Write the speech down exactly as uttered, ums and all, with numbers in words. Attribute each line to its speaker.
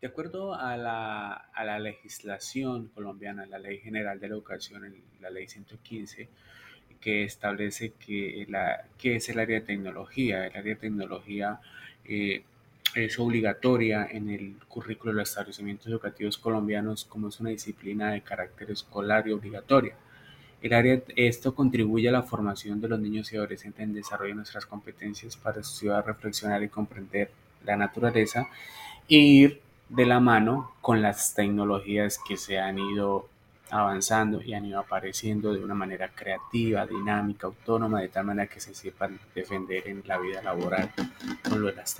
Speaker 1: De acuerdo a la, a la legislación colombiana, la Ley General de la Educación, el- la Ley ciento quince, que establece que, la, que es el área de tecnología. El área de tecnología eh, es obligatoria en el currículo de los establecimientos educativos colombianos como es una disciplina de carácter escolar y obligatoria. El área, esto contribuye a la formación de los niños y adolescentes en desarrollo de nuestras competencias para estudiar, reflexionar y comprender la naturaleza e ir de la mano con las tecnologías que se han ido avanzando y han ido apareciendo de una manera creativa, dinámica, autónoma, de tal manera que se sepan defender en la vida laboral con lo de las